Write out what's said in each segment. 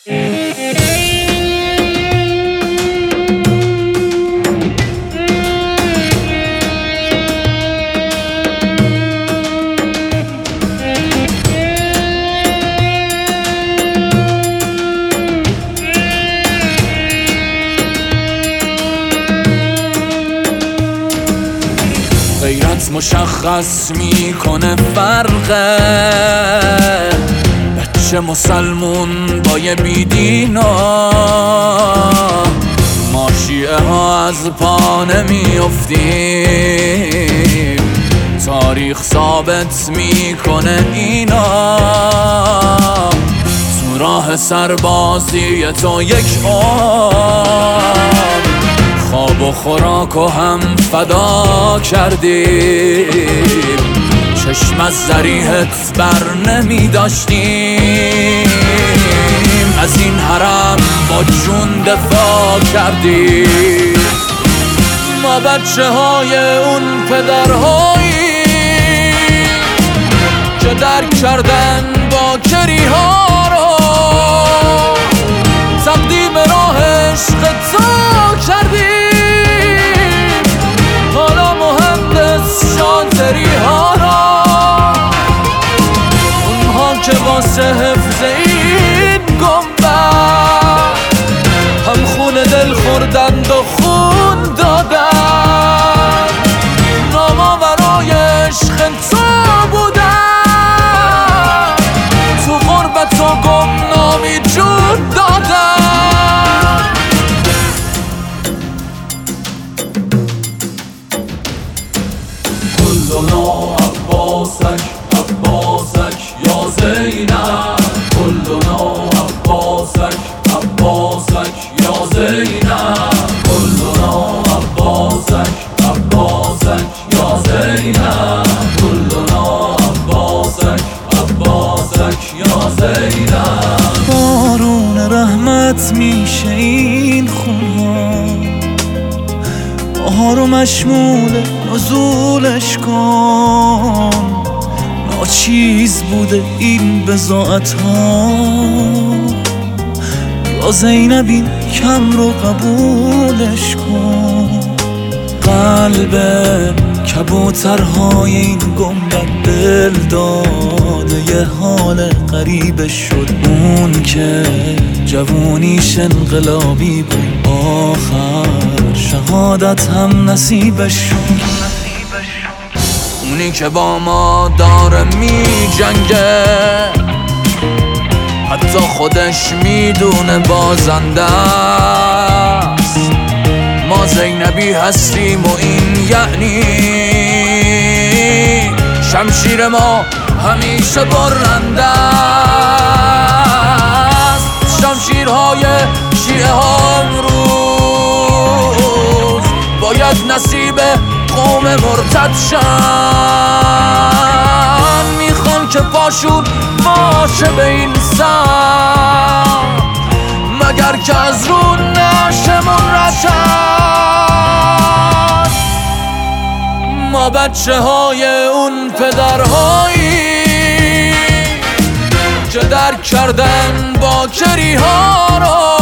غیرت مشخص میکنه فرقه بچه مسلمون با یه بیدینا. ما شیعه ها از پا نمیافتیم، تاریخ ثابت میکنه اینا. تو راه سربازی تو یک خواب و خوراک و هم فدا کردیم، چشم از ذریحت بر نمی داشتیم، از این حرم با جون دفاع کردیم. ما بچه های اون پدرهایی که درک کردن باکری ها رو، تقدیم راه عشق تو کردیم. حالا مهندس شاطری ها را، اونها که واسه حفظ این گنبد هم خون دل خوردند و خون دادن. ناما برای عشق تو بودن، تو غربت و گمنامی جون دادن. كلنا عباسك عباسك يا زينب، كلنا عباسك عباسك يا زينب، كلنا عباسك عباسك يا زينب، كلنا عباسك عباسك يا زينب. بارون رحمت میشه این خونها، بهار و مشمول نزولش کن. ناچیز بوده این بضاعت ها، یا زینب این کم رو قبولش کن. قلب کبوترهای این گنبد دل داده یه حال غریبش شد. اون که جوونیش انقلابی بود، آخر شهادت هم نصیبش شد. اونی که با ما داره می جنگه، حتی خودش میدونه بازنده است. ما زینبی هستیم و این یعنی شمشیر ما همیشه برنده است. شمشیرهای شیعه ها امروز باید نصیب قوم مرتد شن. میخوان که پاشون باشه به این سر، مگر که از رو نشمون رشن. ما بچه های اون پدرهایی که درک کردن باکری ها رو،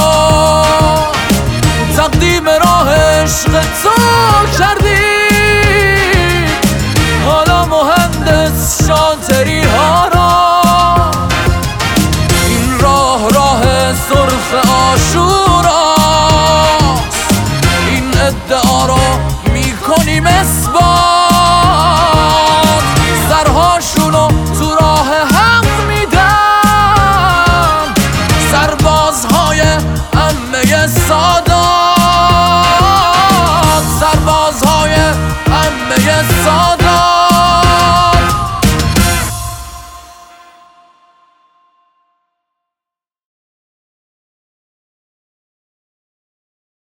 تقدیم راه عشق تو کردیم. حالا مهندس شاطری ها را، این راه سرخ عاشوراست. این ادعا رو میکنیم اثبات، سرهاشونو تو راه حق میدن. سربازهای عمه ساده